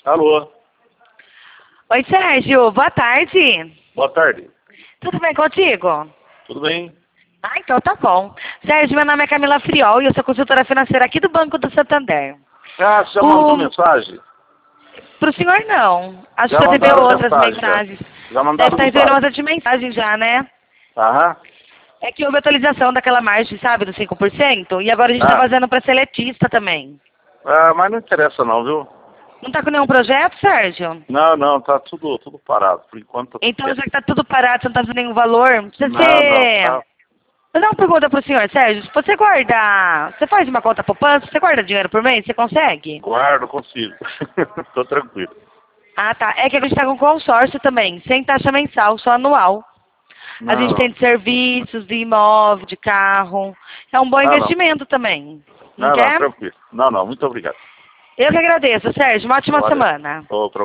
Alô? Oi, Sérgio. Boa tarde. Boa tarde. Tudo bem contigo? Tudo bem? Ah, então tá bom. Sérgio, meu nome é Camila Friol e eu sou consultora financeira aqui do Banco do Santander. Ah, você já mandou mensagem? Pro senhor, não. Acho Já que você recebeu mandaram outras mensagem, mensagens. Já Deve mandaram estar recebendo mensagem. outra mensagem já, né? Aham. É que houve atualização daquela margem, sabe, do 5%, e agora a gente tá fazendo para seletista também. Mas não interessa não, viu? Não tá com nenhum projeto, Sérgio? Não, tá tudo parado. Por enquanto tá tudo Então, quieto. já que tá tudo parado, você não tá fazendo nenhum valor, Não, tá. Vou dar uma pergunta pro senhor, Sérgio. Se você guarda... Você faz uma conta poupança? Você guarda dinheiro por mês? Você consegue? Guardo, consigo. Tô tranquilo. Ah, tá. É que a gente tá com consórcio também, sem taxa mensal, só anual. A gente tem de serviços, de imóvel, de carro. É um bom investimento também. Não quer? Tranquilo. Não, muito obrigado. Eu que agradeço, Sérgio. Uma ótima semana. Pra